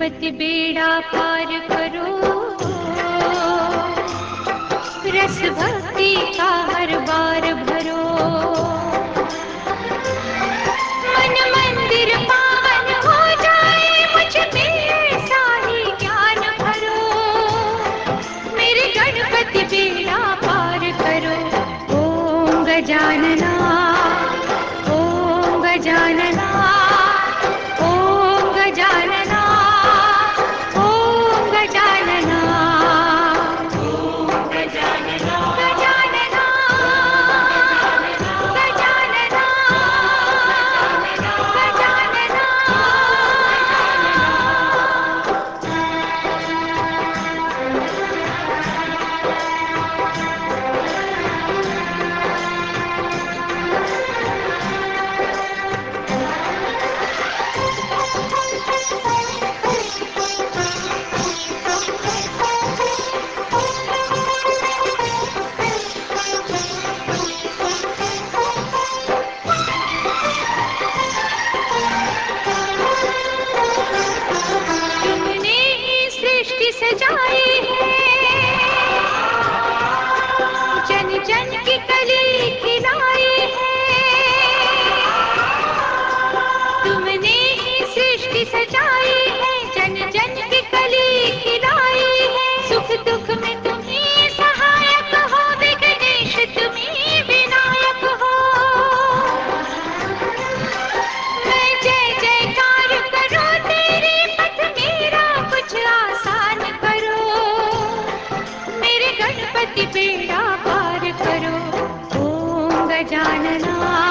गणपति बेड़ा पार करो, रस भक्ति का हर बार भरो। मन मंदिर पावन हो जाए, मुझ में ऐसा ही ज्ञान भरो। मेरे गणपति बेड़ा पार करो। ओम गजानना, ओम गजानना, ओम गजानना, ओम गजानना, ओम गजानना, गजानना, गजानना, गजानना। तुमने ही सृष्टि सजाई है, जन जन की कली खिलाई है। तुमने ही सृष्टि सजाई है, जन जन की कली खिलाई है। सुख दुख में तुम ही सहायक हो, विघ्नेश तुम ही विनायक हो। मैं जय जयकार करूं तेरे, पथ मेरा कुछ आसान करो। मेरे गणपति बेड़ा पार करो। ओम गजानना,